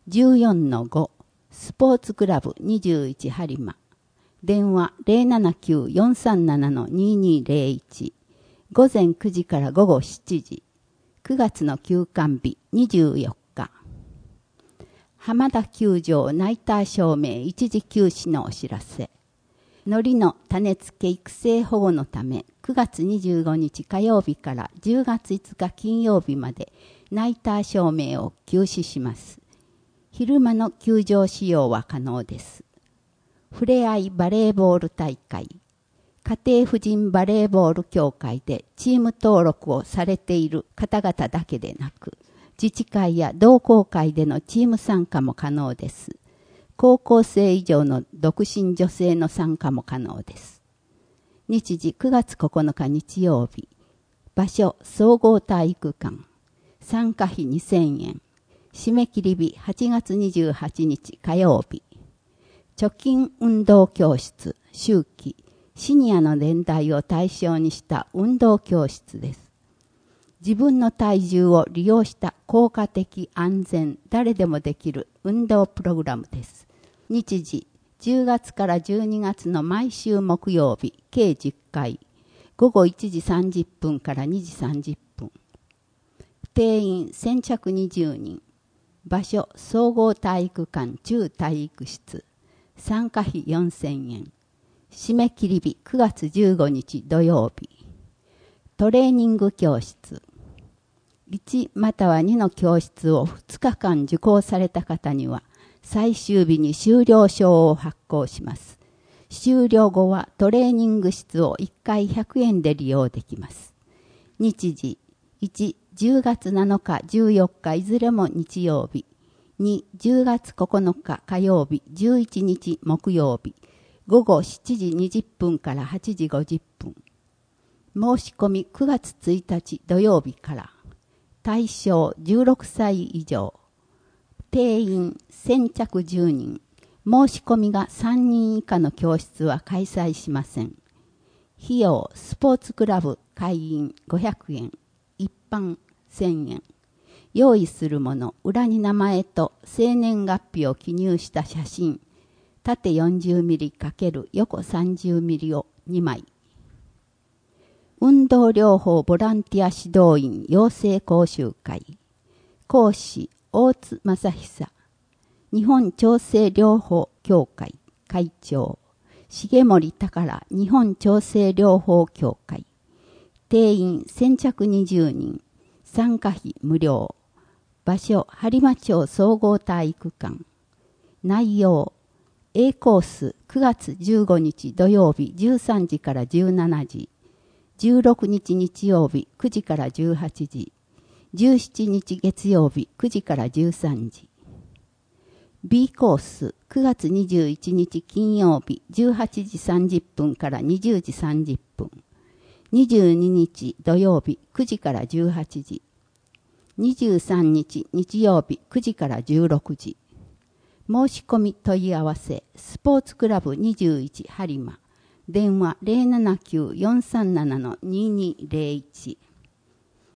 14-5 スポーツクラブ21播磨電話 079-437-2201 午前9時から午後7時9月の休館日24日浜田球場ナイター照明一時休止のお知らせ海苔の種付け育成保護のため9月25日火曜日から10月5日金曜日までナイター照明を休止します。昼間の球場使用は可能です。ふれあいバレーボール大会家庭婦人バレーボール協会でチーム登録をされている方々だけでなく自治会や同好会でのチーム参加も可能です。高校生以上の独身女性の参加も可能です。日時9月9日日曜日。場所総合体育館。参加費2000円。締め切り日8月28日火曜日。貯金運動教室秋季。シニアの年代を対象にした運動教室です。自分の体重を利用した効果的安全誰でもできる運動プログラムです。日時10月から12月の毎週木曜日計10回午後1時30分から2時30分定員先着20人場所総合体育館中体育室参加費4000円締め切り日9月15日土曜日トレーニング教室1または2の教室を2日間受講された方には最終日に終了証を発行します。終了後はトレーニング室を1回100円で利用できます。日時1、10月7日、14日いずれも日曜日。2、10月9日火曜日、11日木曜日。午後7時20分から8時50分。申し込み9月1日土曜日から。対象16歳以上。定員先着10人。申し込みが3人以下の教室は開催しません。費用スポーツクラブ会員500円。一般1000円。用意するもの、裏に名前と生年月日を記入した写真。縦40ミリ×横30ミリを2枚。運動療法ボランティア指導員養成講習会。講師大津正久。日本調整療法協会会長。重森宝日本調整療法協会。定員先着20人。参加費無料。場所播磨町総合体育館。内容 A コース9月15日土曜日13時から17時。16日日曜日9時から18時。17日月曜日9時から13時。B コース9月21日金曜日18時30分から20時30分。22日土曜日9時から18時。23日日曜日9時から16時。申し込み問い合わせスポーツクラブ21播磨電話 079-437-2201